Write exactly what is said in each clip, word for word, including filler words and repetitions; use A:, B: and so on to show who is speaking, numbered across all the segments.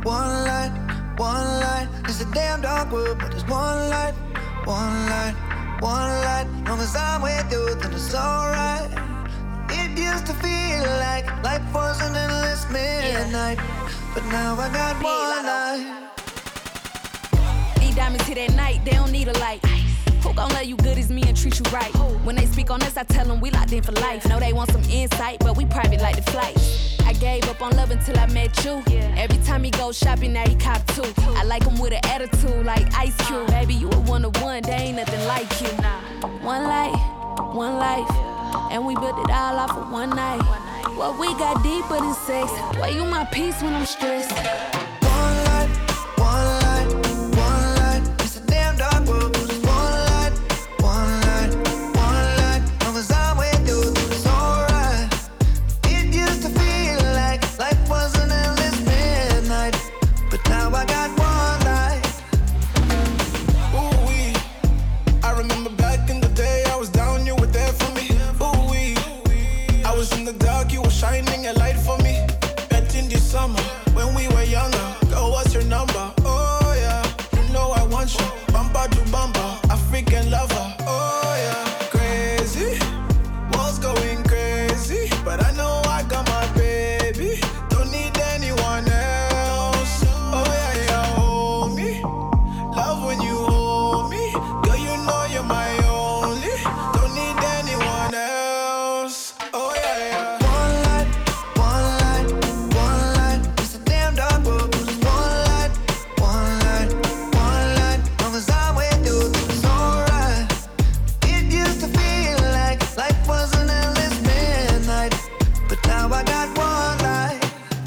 A: one light, one light. It's a damn dark world, but there's one light, one light, one light. Long as I'm with you, then it's alright. It used to feel like life was an endless midnight, but now I got one light.
B: These diamonds hit at night, they don't need a light. Who gon' love you good as me and treat you right? When they speak on us, I tell them we locked in for life. Know they want some insight, but we private like the flight. I gave up on love until I met you. Every time he go shopping, now he cop two. I like him with an attitude like Ice Cube. Baby, you a one of one, there ain't nothing like you. One light, one life, and we built it all off of one night. What we got deeper than sex. Why you my peace when I'm stressed?
A: One light, one light, one light. It's a damn dark world, but it's one light, one light, one light. Long as I'm with you, then it's alright. It used to feel like life was an endless midnight, but now I got one light.
C: Ooh-wee, I remember back in the day, I was down, you were there for me. Ooh-wee, I was in the dark, you were shining a light for me. Bet in the summer, when we were younger. Girl, what's your number? Oh yeah, you know I want you. Bumper to bumper, African lover. Oh yeah, crazy, world's going crazy, but I know I got my baby. Don't need anyone else. Oh yeah, yeah, hold me. Love when you hold me. Girl, you know you're my only. Don't need anyone else. Oh yeah, yeah.
A: One light, one light, one light. It's a damn dark world, but it's one light, one light, one light. Long as I'm with you, then it's alright. It used to feel like life was an endless midnight, but now I got one light.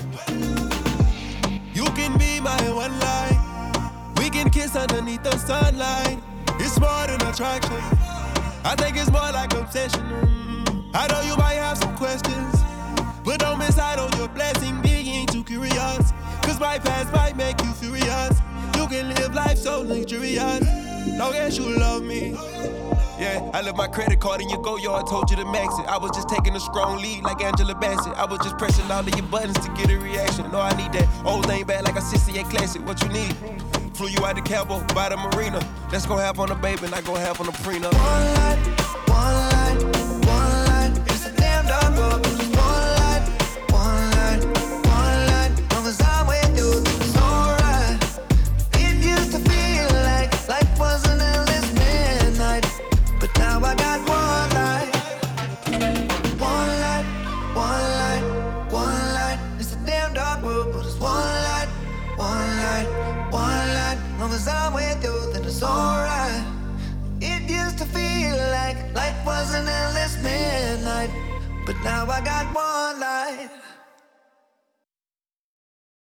D: You can be my one light. We can kiss underneath the sunlight. It's more than attraction. I think it's more like obsession. Mm. I know you might have some questions, but don't miss out on your blessing being too curious. Cause my past might make you furious. You can live life so luxurious, long as you love me. Yeah, I left my credit card in your go yard, told you to max it. I was just taking a strong lead like Angela Bassett. I was just pressing all of your buttons to get a reaction. No, I need that old thing back like a sixty-eight classic. What you need? Flew you out to Cabo, by the marina. Let's go have on the baby, not go have on the prenup.
A: One light, one light, one light. It's a damn dark world, but it's one light, one light, one light. Long as I'm with you, then it's alright. It used to feel like life was an endless midnight, but now I got one light. One light, one light, one light. It's a damn dark world, but it's one light, one light, one light. Long as I'm with you, then it's alright. It used to feel like life was an endless midnight, but now I got one light.